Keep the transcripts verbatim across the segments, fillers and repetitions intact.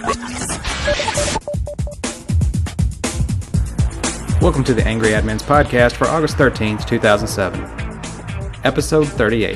Welcome to the Angry Admins podcast for August thirteenth, two thousand seven. Episode thirty-eight.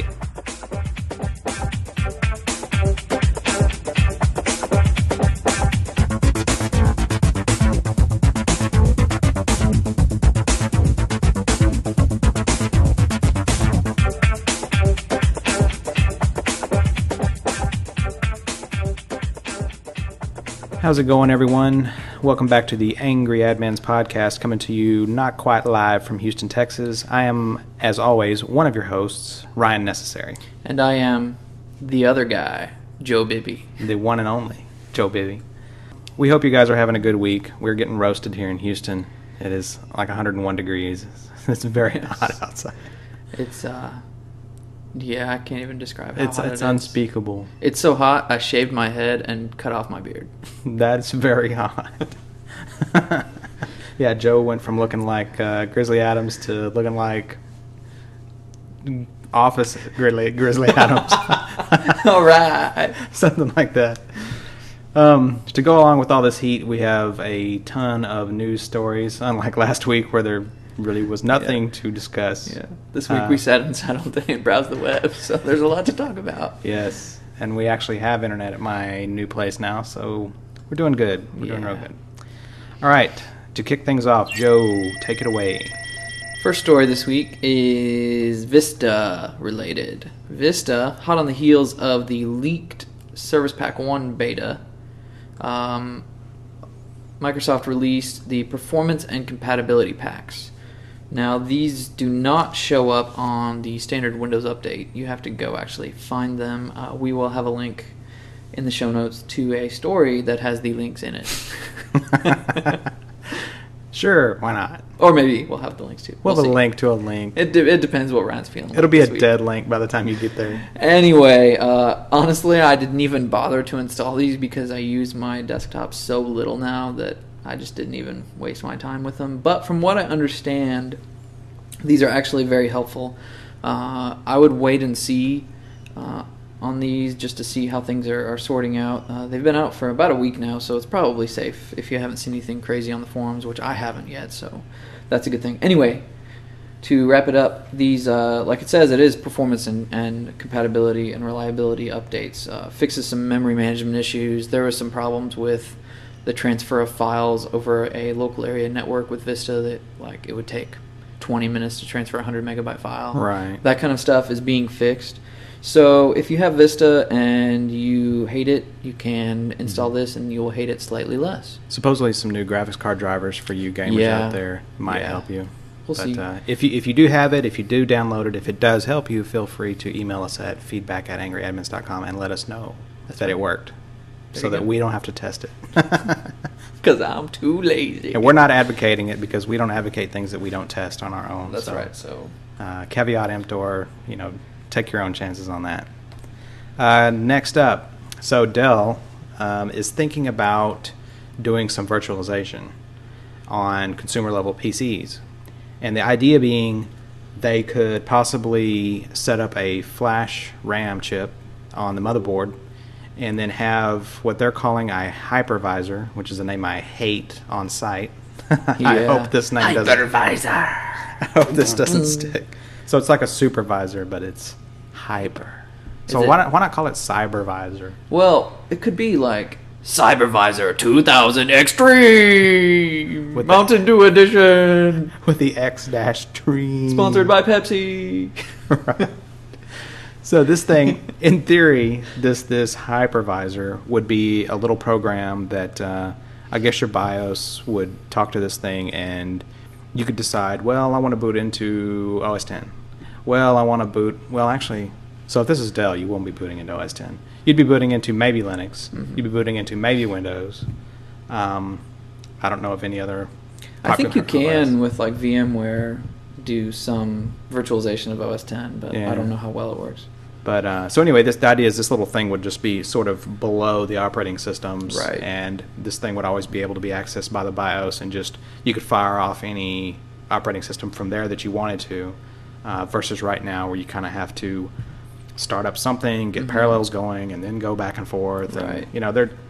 How's it going, everyone? Welcome back to the Angry Admins podcast, coming to you not quite live from Houston, Texas. I am, as always, one of your hosts, Ryan Necessary. And I am the other guy, Joe Bibby. The one and only Joe Bibby. We hope you guys are having a good week. We're getting roasted here in Houston. It is like one hundred one degrees. It's very yes. hot outside. It's, uh... Yeah, I can't even describe how it's, hot it's it unspeakable. is. It's so hot, I shaved my head and cut off my beard. That's very hot. Yeah, Joe went from looking like uh, Grizzly Adams to looking like Office Grizzly, Grizzly Adams. All right. Something like that. Um, to go along with all this heat, we have a ton of news stories, unlike last week where there really was nothing yeah. to discuss. Yeah. This week uh, we sat inside all day and browsed the web, so there's a lot to talk about. Yes, and we actually have internet at my new place now, so we're doing good. We're yeah. doing real good. All right, to kick things off, Joe, take it away. First story this week is Vista related. Vista, hot on the heels of the leaked Service Pack one beta, um, Microsoft released the performance and compatibility packs. Now, these do not show up on the standard Windows Update. You have to go actually find them. Uh, we will have a link in the show notes to a story that has the links in it. Sure, why not? Or maybe we'll have the links too. We'll, we'll have see. a link to a link. It, de- it depends what Ryan's feeling. It'll like be a week. dead link by the time you get there. Anyway, uh, honestly, I didn't even bother to install these because I use my desktop so little now that I just didn't even waste my time with them. But from what I understand, these are actually very helpful. Uh, I would wait and see uh, on these just to see how things are, are sorting out. Uh, they've been out for about a week now, so it's probably safe if you haven't seen anything crazy on the forums, which I haven't yet, so that's a good thing. Anyway, to wrap it up, these, uh, like it says, it is performance and, and compatibility and reliability updates. Uh, fixes some memory management issues. There were some problems with the transfer of files over a local area network with Vista that, like, it would take twenty minutes to transfer a one hundred megabyte file. Right. That kind of stuff is being fixed. So if you have Vista and you hate it, you can install mm-hmm. this and you will hate it slightly less. Supposedly some new graphics card drivers for you gamers yeah. out there might yeah. help you. We'll but, see. Uh, if you if you do have it, if you do download it, if it does help you, feel free to email us at feedback at angry admins dot com and let us know That's that right. it worked. There so that we don't have to test it. Because I'm too lazy. And we're not advocating it because we don't advocate things that we don't test on our own. That's so, right. So, uh, caveat emptor, you know, take your own chances on that. Uh, next up, so Dell um, is thinking about doing some virtualization on consumer level P Cs. And the idea being they could possibly set up a flash RAM chip on the motherboard and then have what they're calling a hypervisor, which is a name I hate on site. Yeah. I hope this name doesn't. Hypervisor. I hope this doesn't stick. So it's like a supervisor, but it's hyper. So Is why it- not why not call it cybervisor? Well, it could be like Cybervisor two thousand Extreme With the- Mountain Dew Edition, With the X dash tree. sponsored by Pepsi. Right. So this thing, in theory, this this hypervisor would be a little program that uh, I guess your BIOS would talk to this thing, and you could decide, well, I want to boot into O S ten. Well, I want to boot, well, actually, so if this is Dell, you won't be booting into O S ten. You'd be booting into maybe Linux. Mm-hmm. You'd be booting into maybe Windows. Um, I don't know if any other. I think you popular can O S. with like VMware do some virtualization of O S ten, but Yeah. I don't know how well it works. But uh, so anyway, this the idea is this little thing would just be sort of below the operating systems, Right. and this thing would always be able to be accessed by the BIOS, and just you could fire off any operating system from there that you wanted to, uh, versus right now where you kind of have to start up something, get Mhm. parallels going, and then go back and forth. And, Right. you know, they're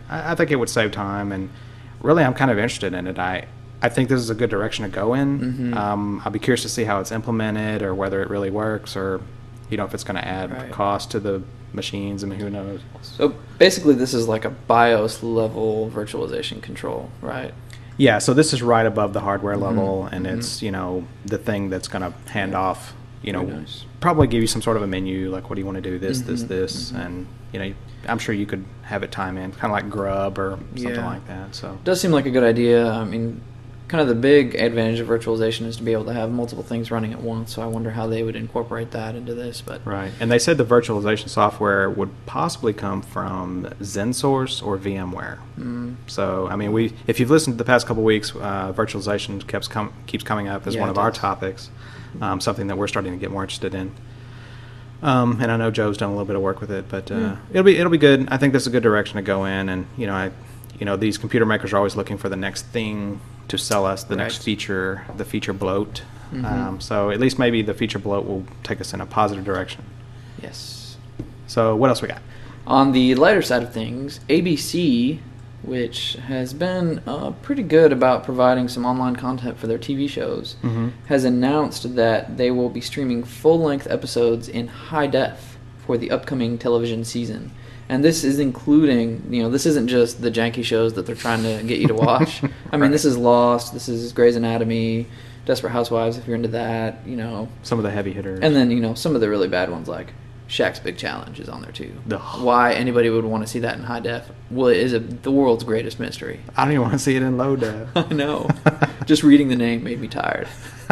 I, I think it would save time, and really, I'm kind of interested in it. I I think this is a good direction to go in. Mm-hmm. Um, I'll be curious to see how it's implemented, or whether it really works, or you know, if it's going to add Right. cost to the machines. I mean, who knows? So basically, this is like a BIOS level virtualization control, right? Yeah, so this is right above the hardware Mhm. level, and Mhm. it's, you know, the thing that's going to hand off, you know, Very nice. probably give you some sort of a menu, like, what do you want to do, this, this, Mhm. this, Mhm. and, you know, I'm sure you could have it time in, kind of like Grub or something Yeah. like that, so. Does seem like a good idea. I mean, kind of the big advantage of virtualization is to be able to have multiple things running at once. So I wonder how they would incorporate that into this. But Right, and they said the virtualization software would possibly come from ZenSource or VMware. mm, So, I mean, we if you've listened to the past couple of weeks, uh, virtualization keeps com- keeps coming up as Yeah, one it of our does. topics, um, something that we're starting to get more interested in. Um, and I know Joe's done a little bit of work with it, but uh, Yeah. it'll be it'll be good. I think this is a good direction to go in, and you know, I, you know, these computer makers are always looking for the next thing to sell us, the next Right. feature, the feature bloat. Mhm. Um, so at least maybe the feature bloat will take us in a positive direction. yes. So what else we got? On the lighter side of things, A B C, which has been uh, pretty good about providing some online content for their T V shows, Mhm. has announced that they will be streaming full-length episodes in high def for the upcoming television season. And this is including, you know, this isn't just the janky shows that they're trying to get you to watch. I mean, Right. this is Lost, this is Grey's Anatomy, Desperate Housewives, if you're into that, you know. Some of the heavy hitters. And then, you know, some of the really bad ones like Shaq's Big Challenge is on there too. Ugh. Why anybody would want to see that in high def, well, it is a, the world's greatest mystery. I don't even want to see it in low def. I know. Just reading the name made me tired.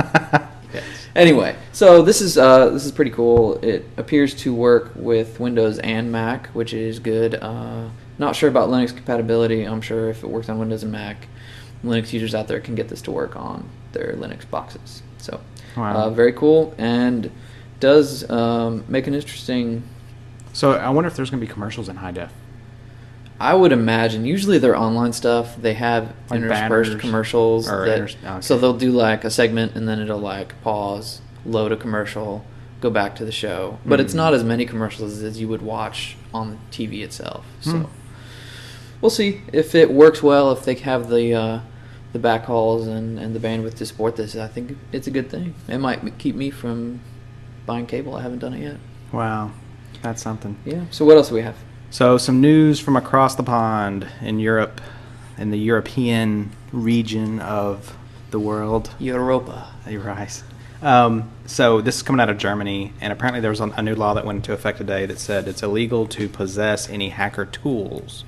Anyway, so this is uh, this is pretty cool. It appears to work with Windows and Mac, which is good. Uh, not sure about Linux compatibility. I'm sure if it works on Windows and Mac, Linux users out there can get this to work on their Linux boxes. So, Wow. uh, very cool, and does um, make an interesting. So I wonder if there's going to be commercials in high def. I would imagine usually their online stuff they have Like interspersed banners commercials or that, inters- okay. so they'll do like a segment and then it'll like pause, load a commercial, go back to the show. But it's Hmm. not as many commercials as you would watch on the T V itself. So Hmm. we'll see if it works well. If they have the uh, the backhauls and, and the bandwidth to support this, I think it's a good thing. It might keep me from buying cable. I haven't done it yet. Wow, that's something. Yeah. So what else do we have? So some news from across the pond in Europe, in the European region of the world. Europa. You're right. Um, so this is coming out of Germany, and apparently there was a new law that went into effect today that said it's illegal to possess any hacker tools.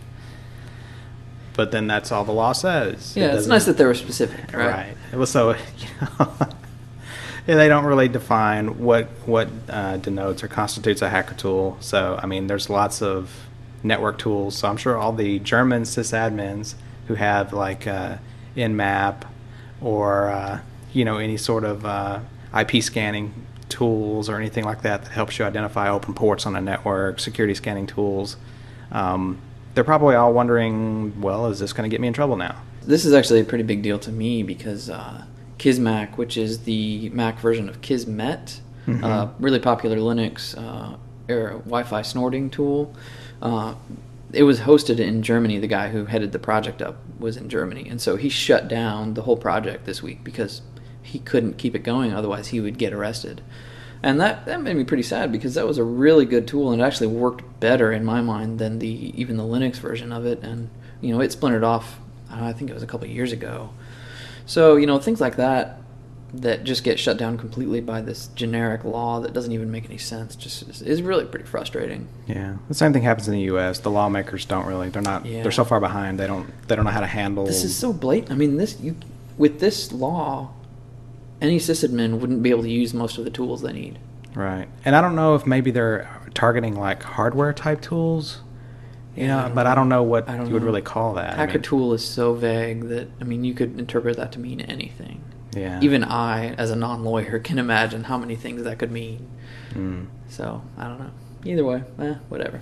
But then that's all the law says. It Yeah, it's doesn't- nice that they were specific, right? Right. Well, so you know, yeah, they don't really define what what uh, denotes or constitutes a hacker tool. So I mean, there's lots of network tools. So I'm sure all the German sysadmins who have like uh, Nmap or uh, you know any sort of uh, I P scanning tools or anything like that that helps you identify open ports on a network, security scanning tools. Um, they're probably all wondering, well, is this going to get me in trouble now? This is actually a pretty big deal to me because uh, Kismac, which is the Mac version of Kismet, Mhm. uh, really popular Linux uh, or Wi-Fi snorting tool, uh, it was hosted in Germany. The guy who headed the project up was in Germany, and so he shut down the whole project this week because he couldn't keep it going. Otherwise, he would get arrested. And that, that made me pretty sad because that was a really good tool and it actually worked better in my mind than the even the Linux version of it. And you know, it splintered off. I, don't know, I think it was a couple of years ago. So you know, things like that that just get shut down completely by this generic law that doesn't even make any sense just is, is really pretty frustrating. Yeah, the same thing happens in the U S. The lawmakers don't really. They're not. Yeah. They're so far behind. They don't. They don't know how to handle. This is so blatant. I mean, this you with this law, any sysadmin wouldn't be able to use most of the tools they need. Right, and I don't know if maybe they're targeting like hardware type tools. You Yeah, know, I don't but know. I don't know what I don't you would know. really call that. I Hacker mean, tool is so vague that I mean, you could interpret that to mean anything. Yeah. Even I, as a non-lawyer, can imagine how many things that could mean. Mm. So I don't know. Either way, eh, whatever.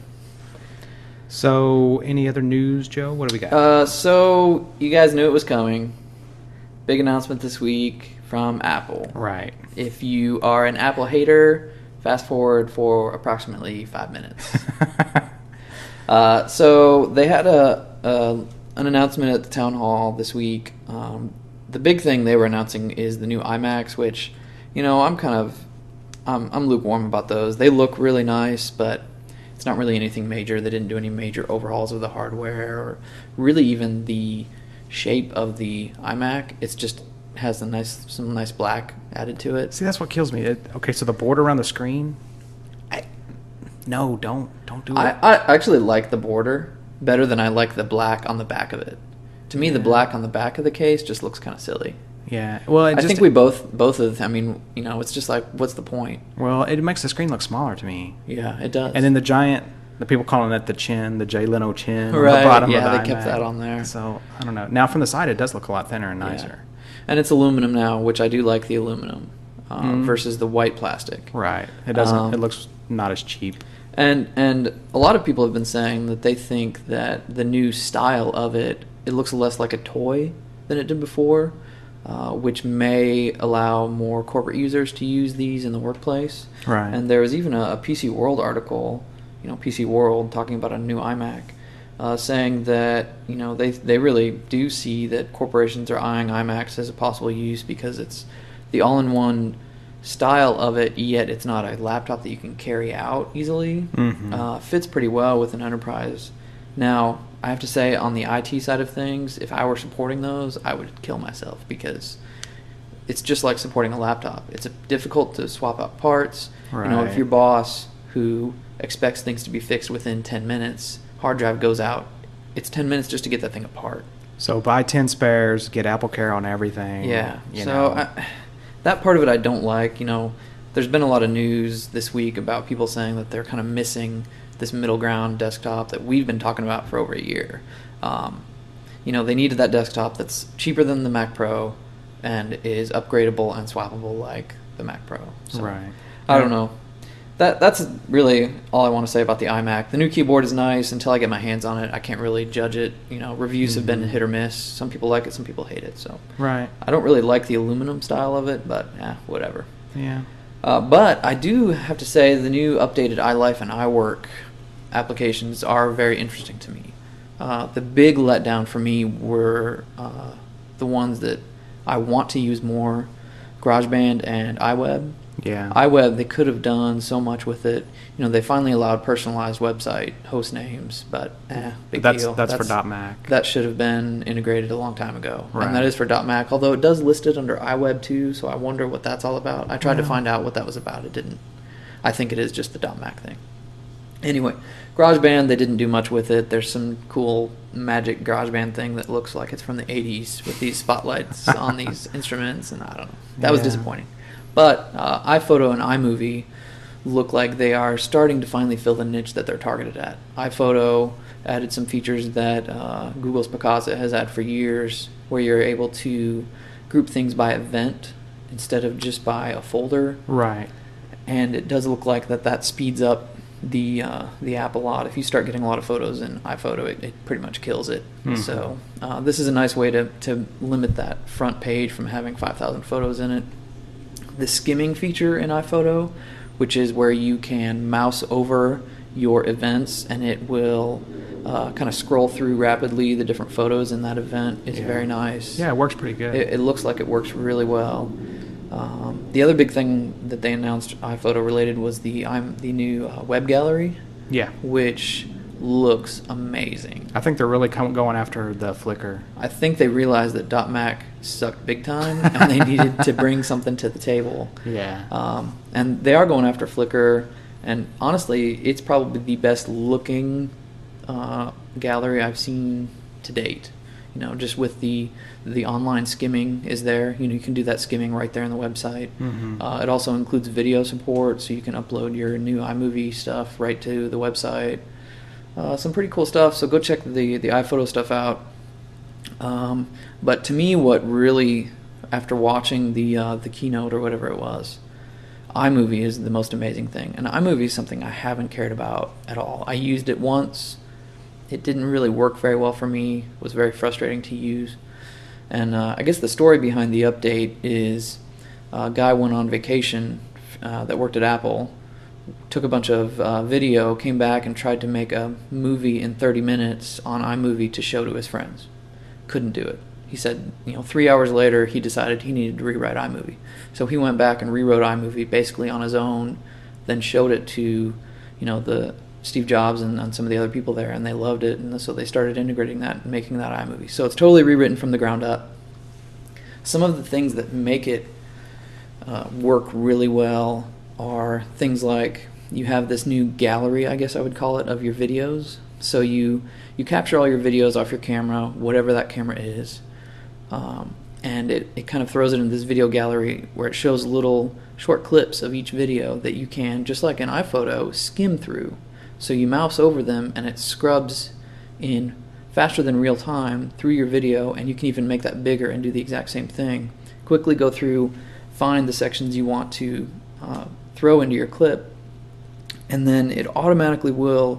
So, any other news, Joe? What do we got? Uh, so you guys knew it was coming. Big announcement this week from Apple. right. If you are an Apple hater, fast forward for approximately five minutes. uh, so they had a uh, an announcement at the town hall this week. Um, the big thing they were announcing is the new iMacs, which, you know, I'm kind of I'm, I'm lukewarm about those. They look really nice, but it's not really anything major. They didn't do any major overhauls of the hardware or really even the shape of the iMac. It's just has a nice some nice black added to it. See, that's what kills me. It, okay, so the border around the screen. I, no, don't don't do it. I, I actually like the border better than I like the black on the back of it. To me, Yeah. the black on the back of the case just looks kind of silly. Yeah. Well, it I just, think we both both of. I mean, you know, it's just like, what's the point? Well, it makes the screen look smaller to me. Yeah, it does. And then the giant, the people calling it the chin, the Jay Leno chin on Right, the bottom yeah, of the they kept iMac. that on there. So I don't know. Now from the side, it does look a lot thinner and nicer. Yeah. And it's aluminum now, which I do like the aluminum uh, Mm. versus the white plastic. Right. It doesn't. Um, it looks not as cheap. And and a lot of people have been saying that they think that the new style of it, it looks less like a toy than it did before, uh, which may allow more corporate users to use these in the workplace. Right. And there was even a, a P C World article, you know, P C World talking about a new iMac, uh, saying that, you know, they they really do see that corporations are eyeing iMacs as a possible use because it's the all-in-one style of it, yet it's not a laptop that you can carry out easily. Mhm. Uh, fits pretty well with an enterprise. Now, I have to say, on the I T side of things, if I were supporting those, I would kill myself because it's just like supporting a laptop. It's difficult to swap out parts. You know, if Right. your boss who expects things to be fixed within ten minutes, hard drive goes out, it's ten minutes just to get that thing apart. So buy ten spares, get AppleCare on everything. Yeah. You So know. I, that part of it I don't like. You know, there's been a lot of news this week about people saying that they're kind of missing this middle ground desktop that we've been talking about for over a year. Um, you know, they needed that desktop that's cheaper than the Mac Pro and is upgradable and swappable like the Mac Pro. So, Right. I don't know. That that's really all I want to say about the iMac. The new keyboard is nice. Until I get my hands on it, I can't really judge it. You know, reviews have been Mhm. hit or miss. Some people like it, some people hate it. So Right. I don't really like the aluminum style of it, but yeah, whatever. Yeah. Uh, but I do have to say the new updated iLife and iWork applications are very interesting to me. Uh, the big letdown for me were uh, the ones that I want to use more, GarageBand and iWeb. Yeah. iWeb, they could have done so much with it. You know, they finally allowed personalized website host names, but eh, big that's deal. that's for .Mac. That should have been integrated a long time ago. Right. And that is for .Mac, although it does list it under iWeb too, so I wonder what that's all about. I tried to Yeah. find out what that was about. It didn't. I think it is just the .Mac thing. Anyway, GarageBand, they didn't do much with it. There's some cool magic GarageBand thing that looks like it's from the eighties with these spotlights on these instruments, and I don't know. That was Yeah. disappointing. But uh, iPhoto and iMovie look like they are starting to finally fill the niche that they're targeted at. iPhoto added some features that uh, Google's Picasa has had for years, where you're able to group things by event instead of just by a folder. Right. And it does look like that that speeds up the uh, the app a lot. If you start getting a lot of photos in iPhoto, it, it pretty much kills it. Mhm. So uh, this is a nice way to, to limit that front page from having five thousand photos in it. The skimming feature in iPhoto, which is where you can mouse over your events and it will uh, kind of scroll through rapidly the different photos in that event, is Yeah. very nice. Yeah, it works pretty good. It, it looks like it works really well. Um, the other big thing that they announced iPhoto related was the I'm the new uh, web gallery, yeah. which looks amazing. I think they're really com- going after the Flickr. I think they realized that .Mac sucked big time, and they needed to bring something to the table. Yeah. Um, and they are going after Flickr, and honestly, it's probably the best looking uh, gallery I've seen to date. You know, just with the the online skimming is there. You know, you can do that skimming right there on the website. Mhm. Uh, it also includes video support, so you can upload your new iMovie stuff right to the website. Uh, some pretty cool stuff. So go check the the iPhoto stuff out. Um, but to me, what really, after watching the uh, the keynote or whatever it was, iMovie is the most amazing thing. And iMovie is something I haven't cared about at all. I used it once. It didn't really work very well for me. It was very frustrating to use. And uh, I guess the story behind the update is a guy went on vacation uh, that worked at Apple took a bunch of uh, video, came back and tried to make a movie in thirty minutes on iMovie to show to his friends. Couldn't do it. He said, you know, three hours later, he decided he needed to rewrite iMovie. So he went back and rewrote iMovie basically on his own, then showed it to, you know, the Steve Jobs and, and some of the other people there, and they loved it, and so they started integrating that and making that iMovie. So it's totally rewritten from the ground up. Some of the things that make it uh, work really well are things like you have this new gallery, I guess I would call it, of your videos. So you you capture all your videos off your camera, whatever that camera is, um, and it, it kind of throws it in this video gallery where it shows little short clips of each video that you can, just like an iPhoto, skim through. So you mouse over them and it scrubs in faster than real time through your video, and you can even make that bigger and do the exact same thing. Quickly go through, find the sections you want to uh, throw into your clip, and then it automatically will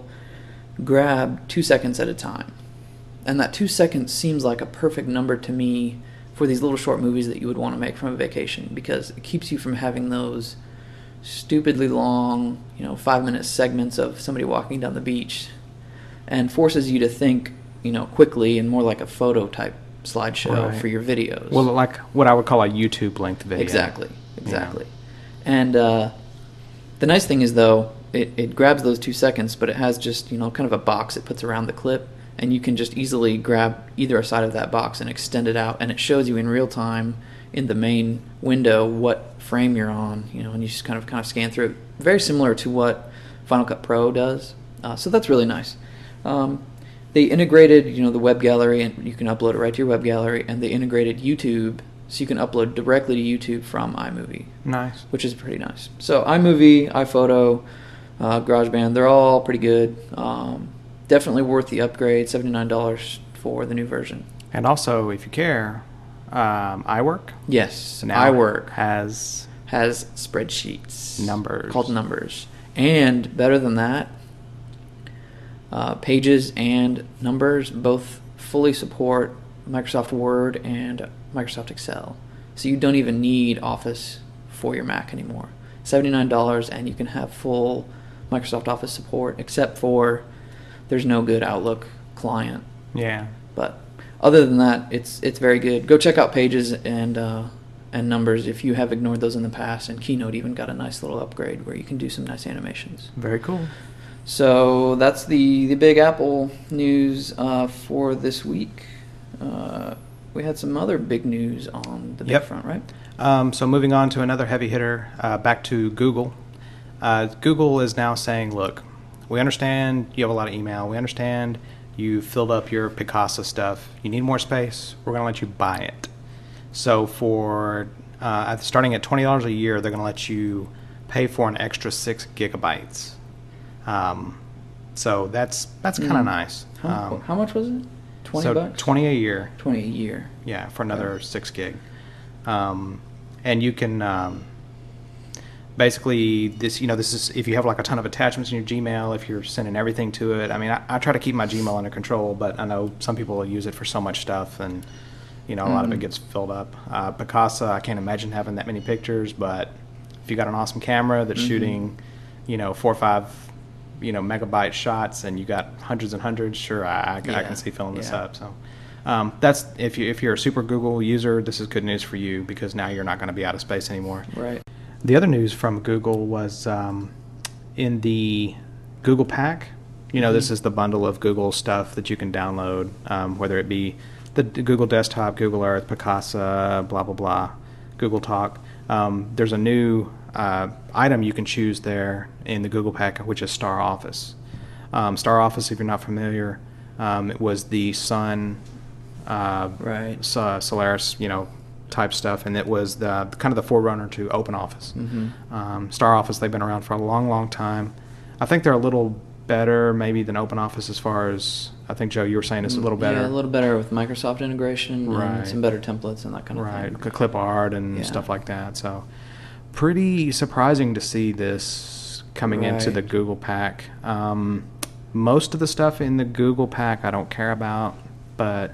grab two seconds at a time. And that two seconds seems like a perfect number to me for these little short movies that you would want to make from a vacation, because it keeps you from having those stupidly long, you know, five minute segments of somebody walking down the beach, and forces you to think, you know, quickly and more like a photo type slideshow Right. for your videos. Well, like what I would call a YouTube length video. Exactly, exactly. Yeah. And uh, the nice thing is, though, it, it grabs those two seconds, but it has just, you know, kind of a box it puts around the clip, and you can just easily grab either side of that box and extend it out, and it shows you in real time in the main window what frame you're on, you know, and you just kind of kind of scan through it. Very similar to what Final Cut Pro does, uh, so that's really nice. Um, they integrated, you know, the web gallery, and you can upload it right to your web gallery, and they integrated YouTube, so you can upload directly to YouTube from iMovie. Nice. Which is pretty nice. So iMovie, iPhoto, uh, GarageBand, they're all pretty good. Um, definitely worth the upgrade, seventy-nine dollars for the new version. And also, if you care, um, iWork Yes, now iWork has has spreadsheets. Numbers. Called Numbers. And better than that, uh, Pages and Numbers both fully support Microsoft Word and Microsoft Excel. So you don't even need Office for your Mac anymore. seventy-nine dollars, and you can have full Microsoft Office support, except for there's no good Outlook client. yeah. But other than that, it's it's very good. Go check out Pages and uh, and Numbers if you have ignored those in the past. And Keynote even got a nice little upgrade where you can do some nice animations. Very cool. So that's the, the big Apple news uh, for this week. Uh, we had some other big news on the big Yep. front, right? Um, so moving on to another heavy hitter, uh, back to Google. Uh, Google is now saying, look, we understand you have a lot of email. We understand you filled up your Picasa stuff. You need more space. We're going to let you buy it. So for uh, starting at twenty dollars a year, they're going to let you pay for an extra six gigabytes. Um, so that's that's kind of Mm. nice. How, Um, how much was it? twenty so bucks? twenty a year. twenty a year. Yeah, for another six gig. Um, and you can um, basically this. You know, this is if you have like a ton of attachments in your Gmail. If you're sending everything to it. I mean, I, I try to keep my Gmail under control, but I know some people will use it for so much stuff, and you know, a lot of it Mhm. gets filled up. Uh, Picasa, I can't imagine having that many pictures, but if you got an awesome camera that's Mhm. shooting, you know, four or five, you know, megabyte shots, and you got hundreds and hundreds, sure, I, I, I Yeah. can see filling this Yeah. up. So. Um, that's if you if you're a super Google user, this is good news for you because now you're not going to be out of space anymore. Right. The other news from Google was um, in the Google Pack. You know, this Mhm. is the bundle of Google stuff that you can download, um, whether it be the d- Google Desktop, Google Earth, Picasa, blah blah blah, Google Talk. Um, there's a new uh, item you can choose there in the Google Pack, which is Star Office. Um, Star Office, if you're not familiar, um, it was the Sun. Uh, Right. So- Solaris, you know, type stuff, and it was the kind of the forerunner to OpenOffice. Mhm. Um, Star Office, they've been around for a long, long time. I think they're a little better maybe than OpenOffice as far as I think Joe, you were saying it's a little better. Yeah, a little better with Microsoft integration Right. and some better templates and that kind of right, thing. clip art and Yeah. stuff like that. So, pretty surprising to see this coming into Right. the Google Pack. Um, most of the stuff in the Google Pack I don't care about, but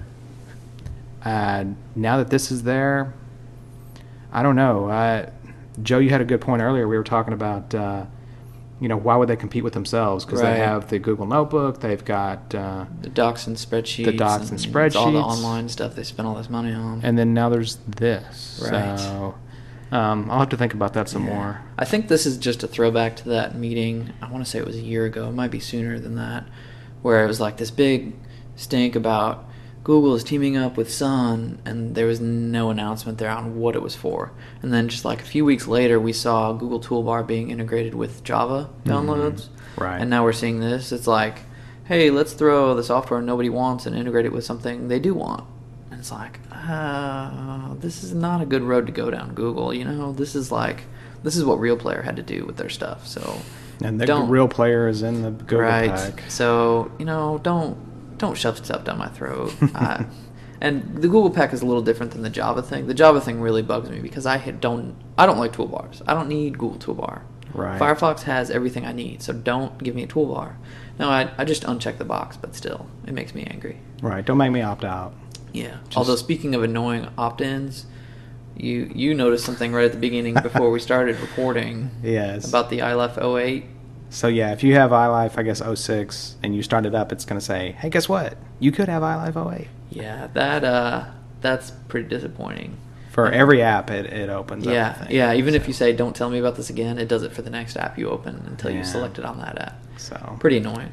uh, now that this is there, I don't know. I, Joe, you had a good point earlier. We were talking about uh, you know, why would they compete with themselves? Because Right. they have the Google Notebook, they've got, uh, The docs and spreadsheets. The docs and It's all the spreadsheets. online stuff they spend all this money on. and then now there's this. Right. So um, I'll have to think about that some Yeah. more. I think this is just a throwback to that meeting. I want to say it was a year ago. It might be sooner than that, where it was like this big stink about Google is teaming up with Sun, and there was no announcement there on what it was for. And then just like a few weeks later, we saw Google Toolbar being integrated with Java downloads. Right. And now we're seeing this. It's like, hey, let's throw the software nobody wants and integrate it with something they do want. And it's like, uh, this is not a good road to go down, Google. You know, this is like, this is what Real Player had to do with their stuff. So, And the don't- real player is in the Google right. pack. So, you know, don't don't shove stuff down my throat. I, and the Google pack is a little different than the Java thing. The Java thing really bugs me because I hit- don't I don't like toolbars. I don't need Google Toolbar. Right. Firefox has everything I need, so don't give me a toolbar. No, I I just uncheck the box, but still, it makes me angry. Right. Don't make me opt out. Yeah. Just- Although speaking of annoying opt-ins, you you noticed something right at the beginning before we started recording Yes. about the I L F oh eight. So yeah, if you have iLife, I guess oh six, and you start it up, it's going to say, hey, guess what? You could have iLife oh eight. Yeah, that uh, that's pretty disappointing. For every app, it, it opens up. Yeah, I think. yeah. Even if So- you say "Don't tell me about this again," it does it for the next app you open until Yeah. you select it on that app. So. Pretty annoying.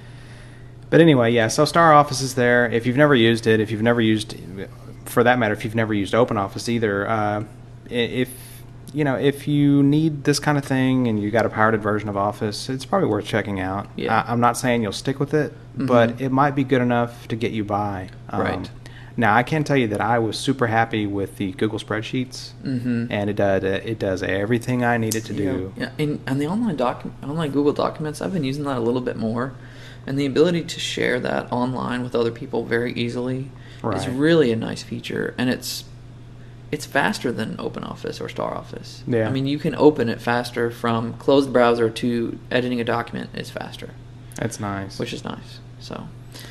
But anyway, yeah, so Star Office is there. If you've never used it, if you've never used, for that matter, if you've never used OpenOffice either, uh, i- if, you know, if you need this kind of thing and you got a pirated version of Office, it's probably worth checking out. Yeah. I, I'm not saying you'll stick with it, Mhm. but it might be good enough to get you by. Um, Right. Now, I can tell you that I was super happy with the Google Spreadsheets, Mm-hmm. and it does, it does everything I needed to do. Yeah, and, and the online doc, online Google Documents, I've been using that a little bit more, and the ability to share that online with other people very easily is Right. really a nice feature, and it's it's faster than OpenOffice or StarOffice. Yeah. I mean, you can open it faster from closed browser to editing a document is faster, It's nice. which is nice. So,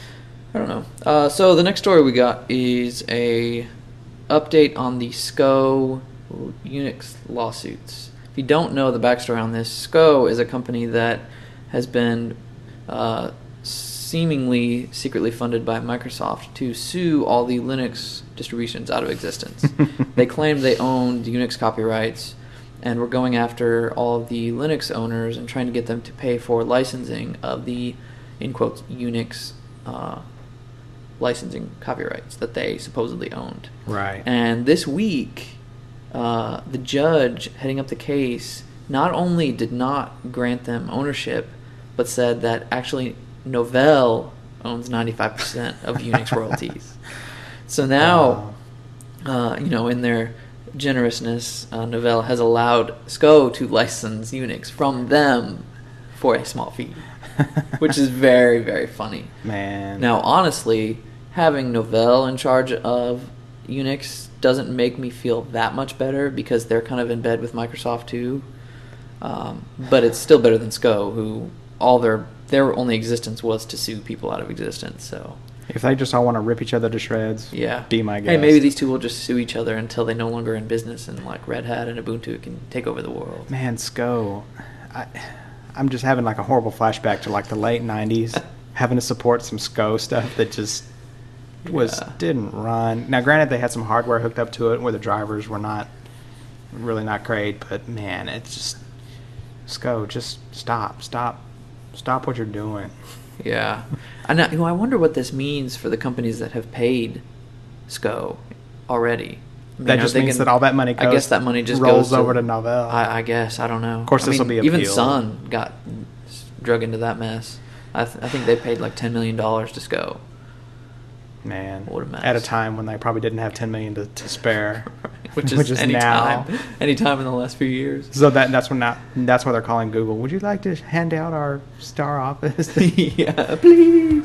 I don't know. Uh, so the next story we got is a update on the S C O Unix lawsuits. If you don't know the backstory on this, S C O is a company that has been uh, seemingly secretly funded by Microsoft to sue all the Linux distributions out of existence. They claimed they owned Unix copyrights and were going after all of the Linux owners and trying to get them to pay for licensing of the, in quotes, Unix uh, licensing copyrights that they supposedly owned. Right. And this week, uh, the judge heading up the case not only did not grant them ownership, but said that actually Novell owns ninety-five percent of Unix royalties. So now, Wow. uh, you know, in their generousness, uh, Novell has allowed S C O to license Unix from them for a small fee, which is very, very funny. Man. Now, honestly, having Novell in charge of Unix doesn't make me feel that much better because they're kind of in bed with Microsoft too. Um, but it's still better than S C O, who all their their only existence was to sue people out of existence. So If they just all want to rip each other to shreds, yeah, be my guest. Hey, maybe these two will just sue each other until they no longer in business, and like Red Hat and Ubuntu can take over the world. Man, S C O. I, I'm just having like a horrible flashback to like the late nineties, having to support some S C O stuff that just was Yeah. didn't run. Now, granted, they had some hardware hooked up to it where the drivers were not really not great, but man, it's just S C O. Just stop, stop, stop what you're doing. Yeah, I know. You know, I wonder what this means for the companies that have paid S C O already. I mean, That are just they means gonna- that all that money I goes, guess that money just rolls goes to- over to Novell. I, I guess I don't know. Of course, I this will mean, be even appealed. Sun got drug into that mess. I, th- I think they paid like ten million dollars to S C O. Man, What a mess. at a time when they probably didn't have ten million to, to spare, Which is, any now. time, any time in the last few years. So that that's when not that's why they're calling Google. Would you like to hand out our Star Office? Yeah, please.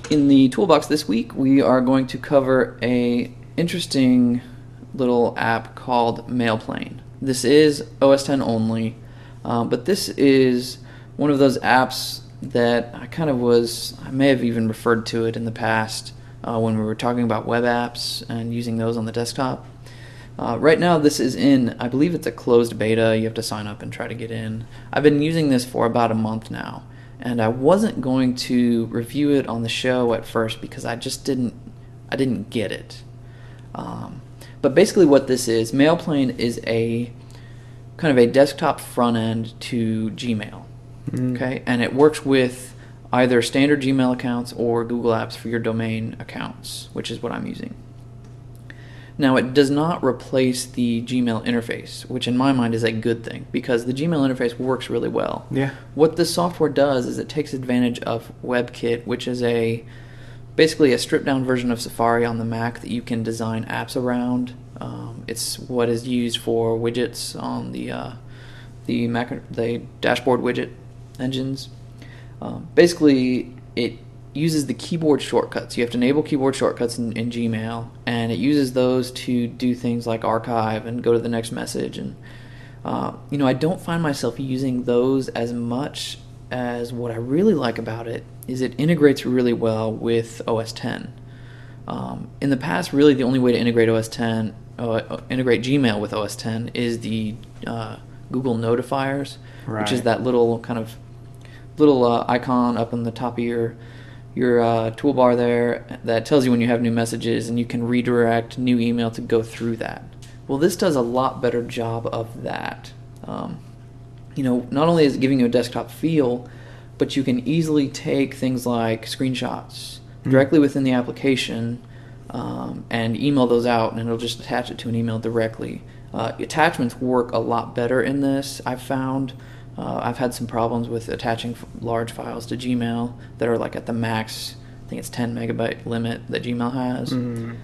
In the toolbox this week, we are going to cover a interesting little app called Mailplane. This is O S ten only, um, but this is one of those apps that I kind of was, I may have even referred to it in the past uh, when we were talking about web apps and using those on the desktop. Uh, right now this is in, I believe it's a closed beta. You have to sign up and try to get in. I've been using this for about a month now, and I wasn't going to review it on the show at first because I just didn't, I didn't get it. Um, but basically what this is, Mailplane is a kind of a desktop front end to Gmail. Mm. Okay, and it works with either standard Gmail accounts or Google Apps for your domain accounts, which is what I'm using. Now, it does not replace the Gmail interface, which in my mind is a good thing because the Gmail interface works really well. Yeah. What this software does is it takes advantage of WebKit, which is a basically a stripped-down version of Safari on the Mac that you can design apps around. Um, it's what is used for widgets on the uh, the Mac, the dashboard widget engines. Um, basically, it uses the keyboard shortcuts. You have to enable keyboard shortcuts in, in Gmail, and it uses those to do things like archive and go to the next message. And uh, you know, I don't find myself using those as much as what I really like about it is it integrates really well with O S ten. Um, in the past, really the only way to integrate O S ten, uh, integrate Gmail with O S ten is the uh, Google Notifiers, right, which is that little kind of little uh, icon up on the top of your your uh, toolbar there that tells you when you have new messages, and you can redirect new email to go through that. Well, this does a lot better job of that. Um, you know, not only is it giving you a desktop feel, but you can easily take things like screenshots mm-hmm. directly within the application um, and email those out, and it'll just attach it to an email directly. Uh, attachments work a lot better in this, I've found. Uh, I've had some problems with attaching f- large files to Gmail that are like at the max, I think it's ten megabyte limit that Gmail has. Mm.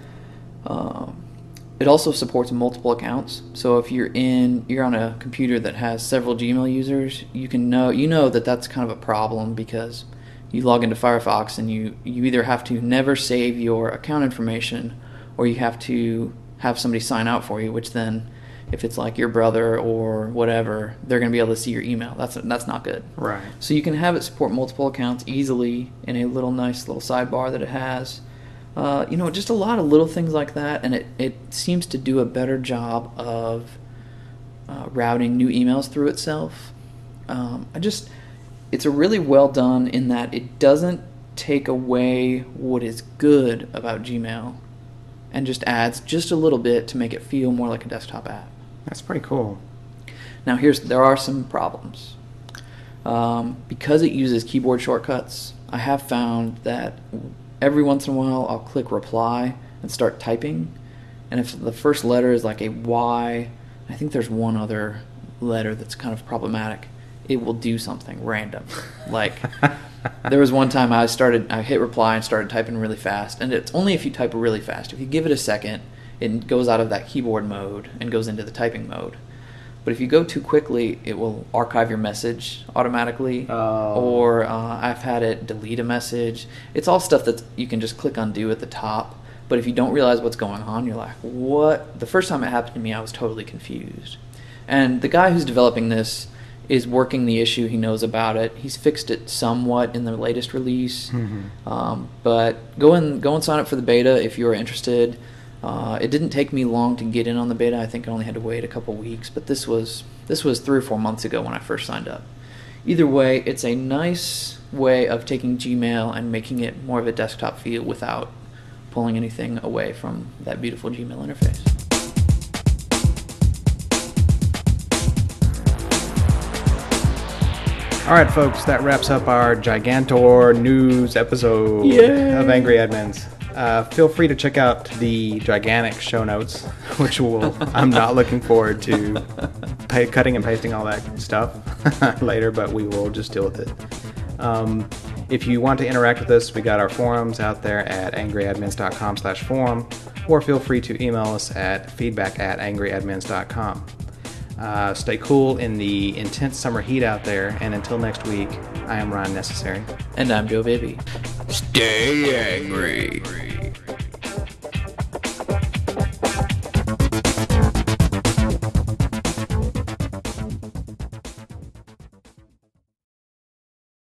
Um, it also supports multiple accounts. So if you're in, you're on a computer that has several Gmail users, you can know, you know that that's kind of a problem because you log into Firefox and you, you either have to never save your account information or you have to have somebody sign out for you, which then if it's like your brother or whatever, they're going to be able to see your email. That's that's not good. Right. So you can have it support multiple accounts easily in a little nice little sidebar that it has. Uh, you know, just a lot of little things like that, and it, it seems to do a better job of uh, routing new emails through itself. Um, I just, it's a really well done in that it doesn't take away what is good about Gmail and just adds just a little bit to make it feel more like a desktop app. That's pretty cool. Now, here's there are some problems. Um, because it uses keyboard shortcuts, I have found that every once in a while I'll click reply and start typing, and if the first letter is like a Y, I think there's one other letter that's kind of problematic, it will do something random. Like, there was one time I started, I hit reply and started typing really fast, and it's only if you type really fast. If you give it a second, it goes out of that keyboard mode and goes into the typing mode. But if you go too quickly, it will archive your message automatically, oh. or uh, I've had it delete a message. It's all stuff that you can just click undo at the top, but if you don't realize what's going on, you're like, what? The first time it happened to me, I was totally confused. And the guy who's developing this is working the issue. He knows about it. He's fixed it somewhat in the latest release. Mm-hmm. Um, but go and go and sign up for the beta if you're interested. Uh, it didn't take me long to get in on the beta. I think I only had to wait a couple weeks, but this was this was three or four months ago when I first signed up. Either way, it's a nice way of taking Gmail and making it more of a desktop feel without pulling anything away from that beautiful Gmail interface. All right, folks, that wraps up our Gigantor news episode Yay. Of Angry Admins. Uh, feel free to check out the gigantic show notes, which will I'm not looking forward to pay, cutting and pasting all that stuff later, but we will just deal with it. Um, if you want to interact with us, we got our forums out there at angryadmins.com slash forum, or feel free to email us at feedback at angryadmins dot com. Uh, stay cool in the intense summer heat out there, and until next week, I am Ryan Necessary. And I'm Joe Baby. Stay angry.